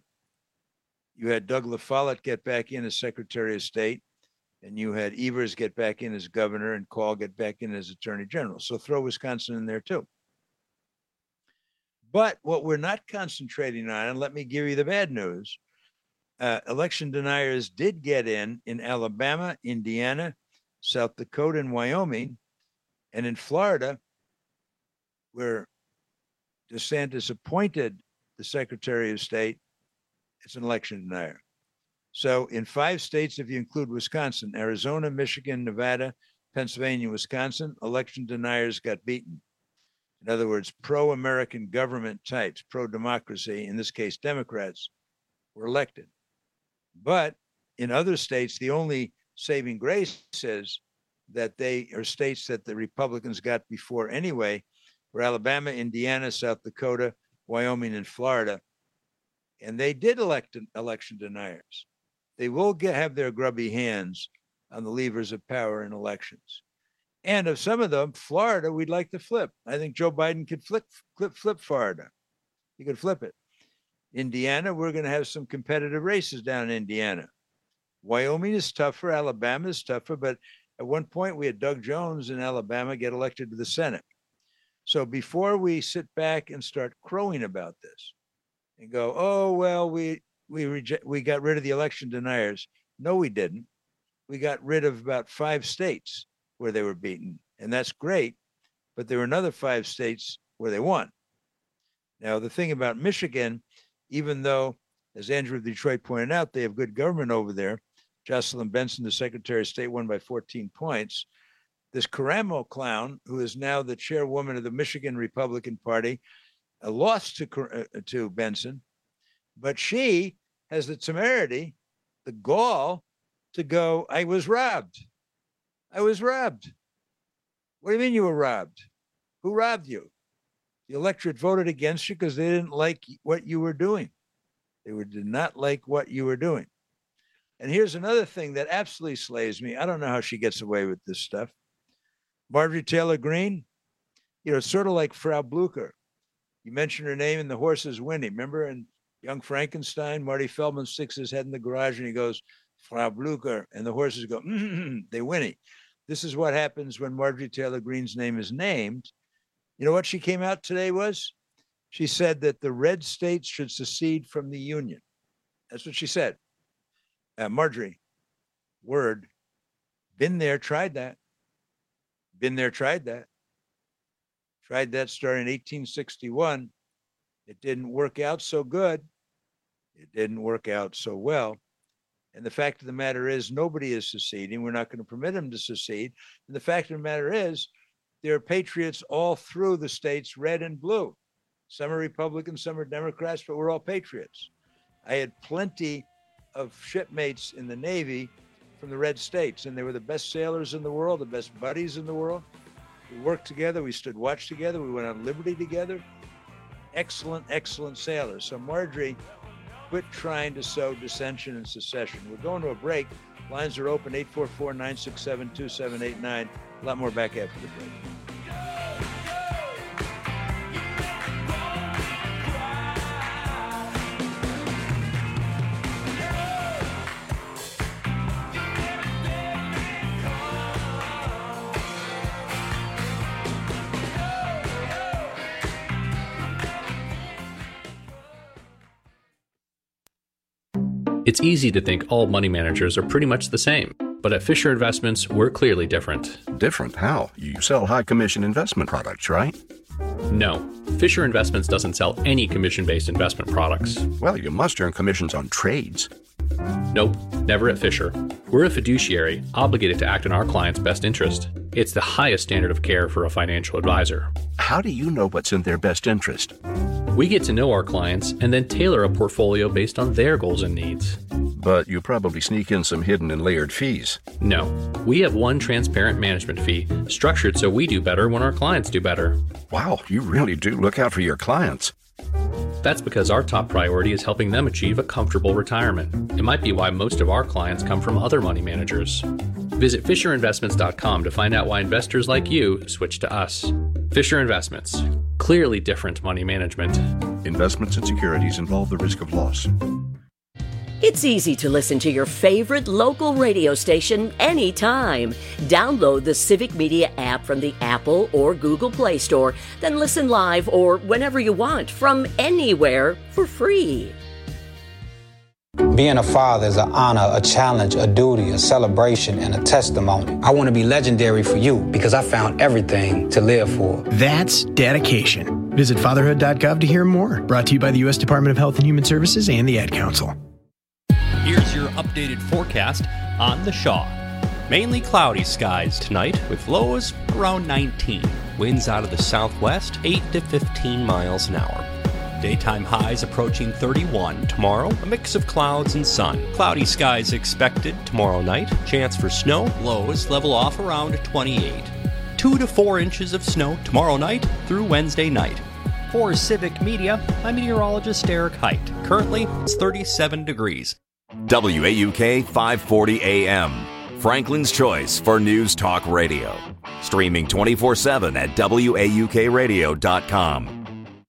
Speaker 17: LaFollette get back in as Secretary of State, and you had Evers get back in as governor, and Call get back in as Attorney General. So throw Wisconsin in there too. But what we're not concentrating on, and let me give you the bad news, election deniers did get in Alabama, Indiana, South Dakota, and Wyoming, and in Florida, where DeSantis appointed the Secretary of State, it's an election denier. So in 5 states, if you include Wisconsin, Arizona, Michigan, Nevada, Pennsylvania, Wisconsin, election deniers got beaten. In other words, pro-American government types, pro-democracy, in this case, Democrats, were elected. But in other states, the only saving grace is that they are states that the Republicans got before anyway, were Alabama, Indiana, South Dakota, Wyoming, and Florida. And they did elect election deniers. They will have their grubby hands on the levers of power in elections. And of some of them, Florida, we'd like to flip. I think Joe Biden could flip Florida. He could flip it. Indiana, we're going to have some competitive races down in Indiana. Wyoming is tougher. Alabama is tougher. But at one point, we had Doug Jones in Alabama get elected to the Senate. So before we sit back and start crowing about this and go, oh, well, we got rid of the election deniers. No, we didn't. We got rid of about 5 states where they were beaten, and that's great. But there were another 5 states where they won. Now, the thing about Michigan, even though, as Andrew of Detroit pointed out, they have good government over there, Jocelyn Benson, the Secretary of State, won by 14 points. This Caramo clown, who is now the chairwoman of the Michigan Republican Party, lost to Benson, but she has the temerity, the gall, to go, I was robbed. I was robbed. What do you mean you were robbed? Who robbed you? The electorate voted against you because they didn't like what you were doing. They did not like what you were doing. And here's another thing that absolutely slays me. I don't know how she gets away with this stuff. Marjorie Taylor Greene, it's sort of like Frau Blucher. You mentioned her name and the horse is Winnie. Remember in Young Frankenstein, Marty Feldman sticks his head in the garage and he goes, Frau Blucher, and the horses go, they Winnie. This is what happens when Marjorie Taylor Greene's name is named. You know what she came out today was? She said that the red states should secede from the Union. That's what she said. Marjorie, word, been there, tried that. Been there, tried that. Tried that starting in 1861. It didn't work out so good. It didn't work out so well. And the fact of the matter is, nobody is seceding. We're not going to permit them to secede. And the fact of the matter is, there are patriots all through the states, red and blue. Some are Republicans, some are Democrats, but we're all patriots. I had plenty of shipmates in the Navy from the red states, and they were the best sailors in the world, the best buddies in the world. We worked together. We stood watch together. We went on liberty together. Excellent, excellent sailors. So Marjorie, quit trying to sow dissension and secession. We're going to a break. Lines are open, 844-967-2789. A lot more back after the break.
Speaker 4: It's easy to think all money managers are pretty much the same, but at Fisher Investments, we're clearly different.
Speaker 14: Different? How? You sell high commission investment products, right?
Speaker 4: No, Fisher Investments doesn't sell any commission-based investment products.
Speaker 14: Well, you must earn commissions on trades.
Speaker 4: Nope, never at Fisher. We're a fiduciary, obligated to act in our client's best interest. It's the highest standard of care for a financial advisor.
Speaker 14: How do you know what's in their best interest?
Speaker 4: We get to know our clients and then tailor a portfolio based on their goals and needs.
Speaker 14: But you probably sneak in some hidden and layered fees.
Speaker 4: No, we have one transparent management fee, structured so we do better when our clients do better.
Speaker 14: Wow, you really do look out for your clients.
Speaker 4: That's because our top priority is helping them achieve a comfortable retirement. It might be why most of our clients come from other money managers. Visit FisherInvestments.com to find out why investors like you switch to us. Fisher Investments. Clearly different money management.
Speaker 14: Investments and securities involve the risk of loss.
Speaker 13: It's easy to listen to your favorite local radio station anytime. Download the Civic Media app from the Apple or Google Play Store, then listen live or whenever you want from anywhere for free.
Speaker 5: Being a father is an honor, a challenge, a duty, a celebration, and a testimony. I want to be legendary for you because I found everything to live for.
Speaker 6: That's dedication. Visit fatherhood.gov to hear more. Brought to you by the U.S. Department of Health and Human Services and the Ad Council.
Speaker 16: Here's your updated forecast on the Shaw. Mainly cloudy skies tonight with lows around 19. Winds out of the southwest 8 to 15 miles an hour. Daytime highs approaching 31. Tomorrow, a mix of clouds and sun. Cloudy skies expected tomorrow night. Chance for snow. Lows level off around 28. 2 to 4 inches of snow tomorrow night through Wednesday night. For Civic Media, I'm meteorologist Eric Height. Currently, it's 37 degrees.
Speaker 1: WAUK 540 AM, Franklin's choice for News Talk Radio. Streaming 24/7 at WAUKradio.com.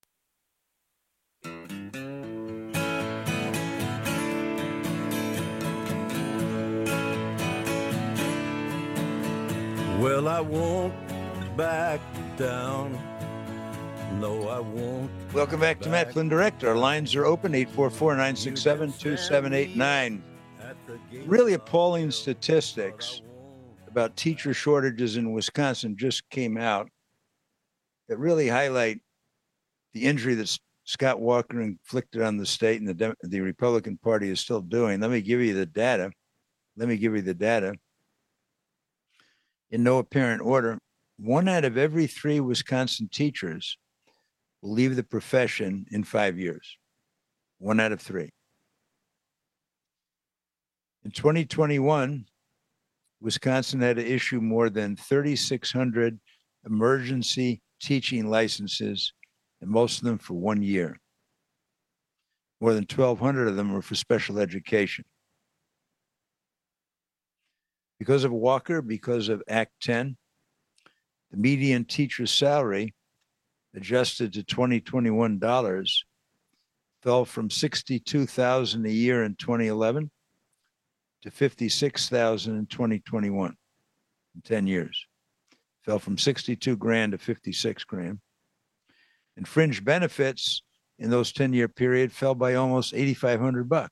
Speaker 18: Well, I won't back down. No, I won't.
Speaker 17: Welcome back to Matt Flynn Direct. Our lines are open, 844-967-2789. Really appalling statistics about teacher shortages in Wisconsin just came out that really highlight the injury that Scott Walker inflicted on the state and the Republican Party is still doing. Let me give you the data. In no apparent order, 1 out of every 3 Wisconsin teachers will leave the profession in 5 years. 1 out of 3. In 2021, Wisconsin had to issue more than 3,600 emergency teaching licenses, and most of them for 1 year. More than 1,200 of them were for special education. Because of Walker, because of Act 10, the median teacher's salary adjusted to 2021 dollars fell from $62,000 a year in 2011 to $56,000 in 2021. In 10 years, fell from $62,000 to $56,000. And fringe benefits in those 10-year period fell by almost $8,500.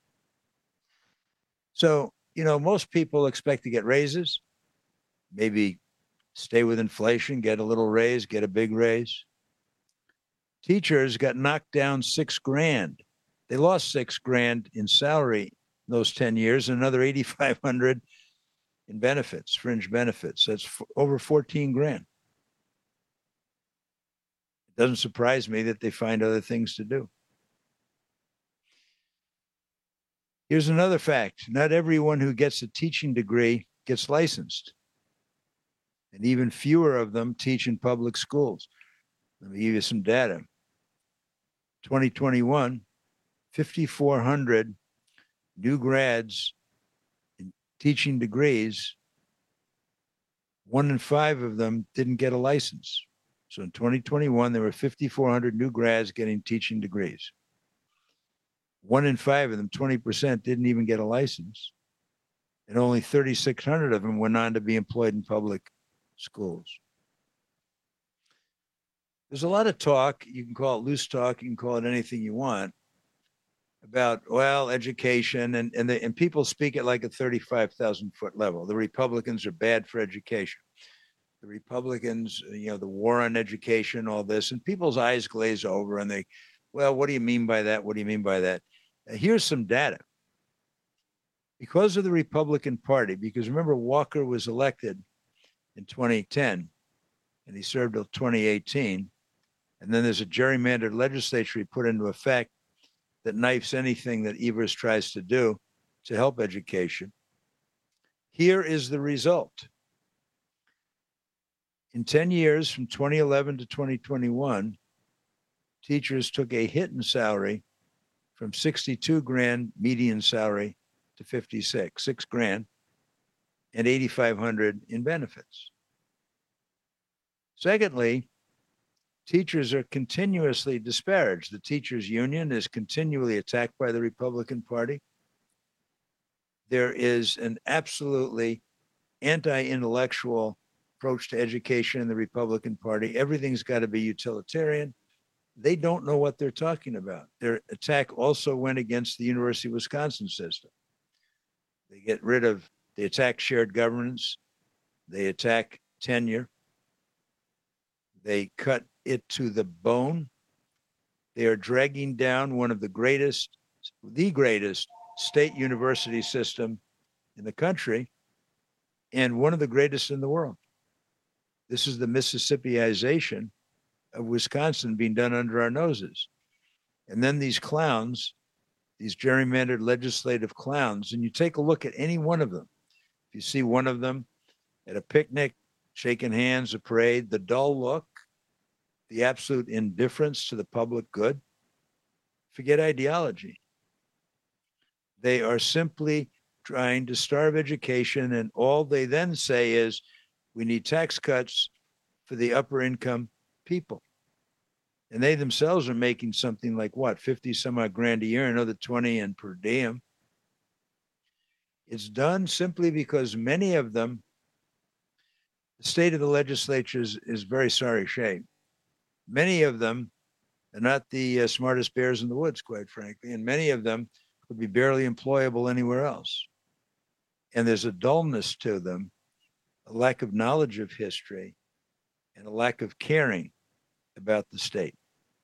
Speaker 17: So, most people expect to get raises, maybe stay with inflation, get a little raise, get a big raise. Teachers got knocked down $6,000. They lost $6,000 in salary those 10 years, and another $8,500 in benefits, fringe benefits. That's over $14,000. It doesn't surprise me that they find other things to do. Here's another fact. Not everyone who gets a teaching degree gets licensed. And even fewer of them teach in public schools. Let me give you some data. 2021, 5,400 new grads in teaching degrees. 1 in 5 of them didn't get a license. So in 2021, there were 5,400 new grads getting teaching degrees. 1 in 5 of them, 20%, didn't even get a license. And only 3,600 of them went on to be employed in public schools. There's a lot of talk, you can call it loose talk, you can call it anything you want, about, education, and people speak at like a 35,000-foot level. The Republicans are bad for education. The Republicans, the war on education, all this, and people's eyes glaze over and they, what do you mean by that? What do you mean by that? Here's some data. Because of the Republican Party, because remember, Walker was elected in 2010, and he served till 2018, and then there's a gerrymandered legislature he put into effect that knifes anything that Evers tries to do to help education. Here is the result. In 10 years, from 2011 to 2021, teachers took a hit in salary from $62,000 median salary to $6,000, and $8,500 in benefits. Secondly, teachers are continuously disparaged. The teachers union is continually attacked by the Republican Party. there is an absolutely anti-intellectual approach to education in the Republican Party. Everything's got to be utilitarian. They don't know what they're talking about. Their attack also went against the University of Wisconsin system. They attack shared governance. They attack tenure. They cut it to the bone. They are dragging down one of the greatest state university system in the country and one of the greatest in the world. This is the Mississippiization of Wisconsin being done under our noses. And then these clowns, these gerrymandered legislative clowns, and you take a look at any one of them. If you see one of them at a picnic, shaking hands, a parade, the dull look, the absolute indifference to the public good, forget ideology. They are simply trying to starve education, and all they then say is, we need tax cuts for the upper income people. And they themselves are making something like 50 some odd grand a year, another 20 in per diem. It's done simply because many of them, the state of the legislature is very sorry shape. Many of them are not the smartest bears in the woods, quite frankly, and many of them would be barely employable anywhere else. And there's a dullness to them, a lack of knowledge of history, and a lack of caring about the state.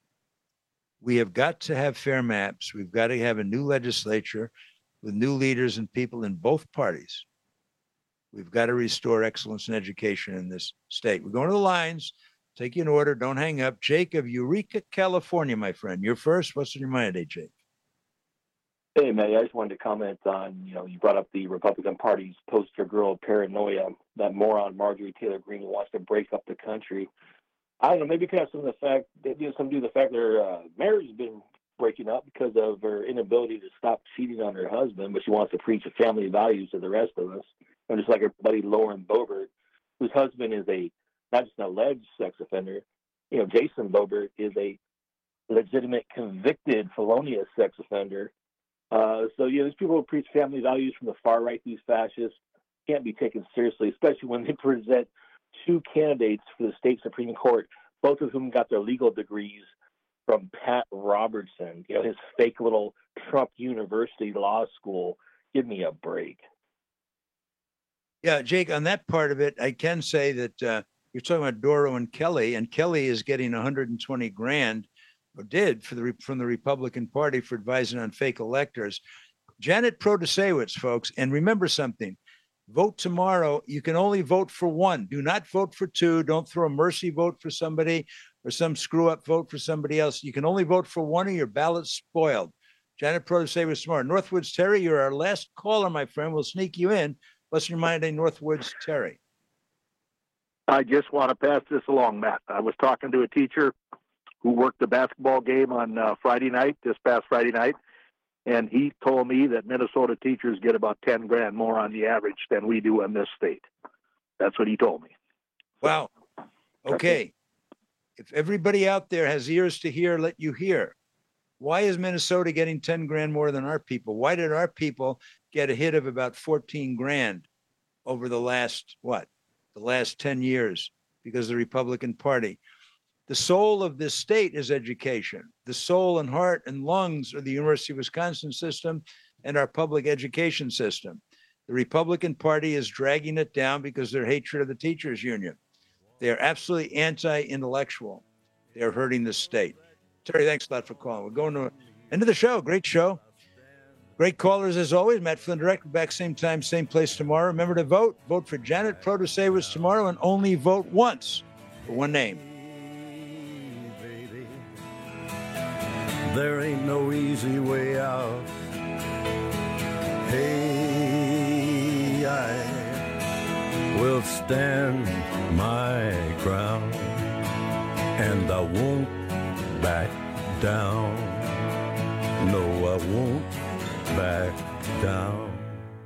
Speaker 17: We have got to have fair maps. We've got to have a new legislature with new leaders and people in both parties. We've got to restore excellence in education in this state. We're going to the lines. Take you in order. Don't hang up. Jake of Eureka, California, my friend. You're first. What's in your mind today, Jake?
Speaker 3: Hey, Matt, I just wanted to comment on, you brought up the Republican Party's poster girl paranoia, that moron Marjorie Taylor Greene wants to break up the country. I don't know, maybe it could have something to do with the fact that her marriage has been breaking up because of her inability to stop cheating on her husband, but she wants to preach family values to the rest of us. And just like her buddy Lauren Boebert, whose husband is not just an alleged sex offender, Jason Boebert is a legitimate convicted felonious sex offender. These people who preach family values from the far right, these fascists, can't be taken seriously, especially when they present two candidates for the state Supreme Court, both of whom got their legal degrees from Pat Robertson, his fake little Trump University law school. Give me a break.
Speaker 17: Yeah, Jake, on that part of it, I can say that you're talking about Doro and Kelly is getting 120 grand, or did, from the Republican Party for advising on fake electors. Janet Protasewicz, folks, and remember something. Vote tomorrow. You can only vote for one. Do not vote for two. Don't throw a mercy vote for somebody or some screw-up vote for somebody else. You can only vote for one or your ballot's spoiled. Janet Protasewicz tomorrow. Northwoods Terry, you're our last caller, my friend. We'll sneak you in. What's your mind, Northwoods Terry?
Speaker 7: I just want to pass this along, Matt. I was talking to a teacher who worked the basketball game on this past Friday night, and he told me that Minnesota teachers get about 10 grand more on the average than we do in this state. That's what he told me.
Speaker 17: Wow. Okay. If everybody out there has ears to hear, let you hear. Why is Minnesota getting 10 grand more than our people? Why did our people get a hit of about 14 grand over the last 10 years? Because of the Republican Party. The soul of this state is education. The soul and heart and lungs are the University of Wisconsin system and our public education system. The Republican Party is dragging it down because of their hatred of the teachers union. They are absolutely anti-intellectual. They are hurting the state. Terry, thanks a lot for calling. We're going to the end of the show. Great show. Great callers as always. Matt Flynn Direct, back same time, same place tomorrow. Remember to vote. Vote for Janet Protasewicz tomorrow and only vote once for one name.
Speaker 18: There ain't no easy way out. Hey, I will stand my ground, and I won't back down. No, I won't back down.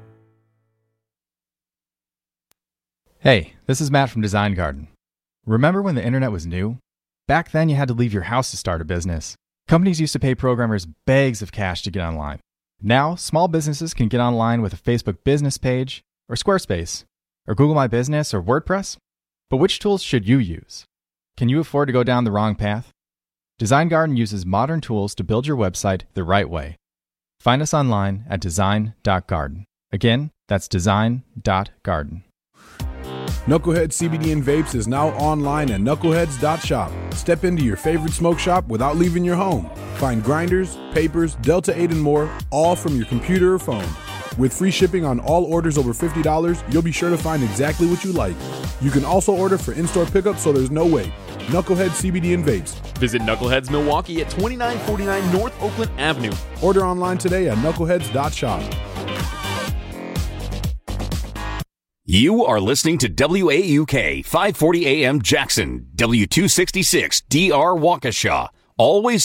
Speaker 8: Hey, this is Matt from Design Garden. Remember when the internet was new? Back then you had to leave your house to start a business. Companies used to pay programmers bags of cash to get online. Now, small businesses can get online with a Facebook business page, or Squarespace, or Google My Business, or WordPress. But which tools should you use? Can you afford to go down the wrong path? Design Garden uses modern tools to build your website the right way. Find us online at design.garden. Again, that's design.garden.
Speaker 9: Knucklehead CBD and Vapes is now online at knuckleheads.shop. Step into your favorite smoke shop without leaving your home. Find grinders, papers, Delta 8 and more, all from your computer or phone. With free shipping on all orders over $50, you'll be sure to find exactly what you like. You can also order for in-store pickup, so there's no wait. Knucklehead CBD and Vapes.
Speaker 10: Visit Knuckleheads Milwaukee at 2949 North Oakland Avenue.
Speaker 9: Order online today at knuckleheads.shop.
Speaker 1: You are listening to WAUK 540 AM Jackson, W266 DR Waukesha. Always